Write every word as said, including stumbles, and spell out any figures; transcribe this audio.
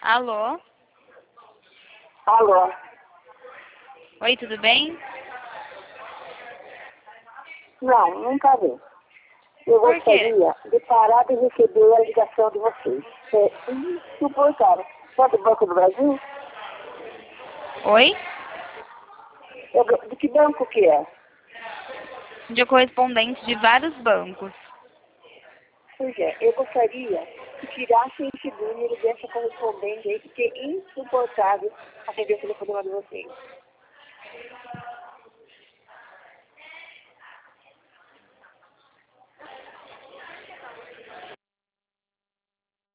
Alô? Alô? Oi, tudo bem? Não, nunca vi. Eu Por quê? gostaria de parar de receber a ligação de vocês. É insuportável. Você é do Banco do Brasil? Oi? É do- de que banco que é? De correspondente de vários bancos. Pois é, eu gostaria que tirassem esse número dessa correspondente aí, porque é insuportável atender o telefonema de vocês.